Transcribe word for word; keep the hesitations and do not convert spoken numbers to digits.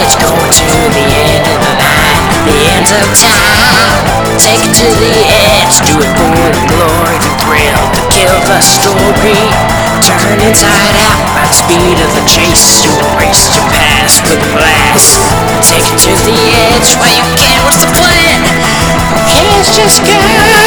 It's going to the end of the line, the end of time. Take it to the edge, do it for the glory, the thrill, the kill, the story. Turn inside out by the speed of the chase. Erase your past with a blast. Take it to the edge where you can. What's the plan? Okay, it's just go.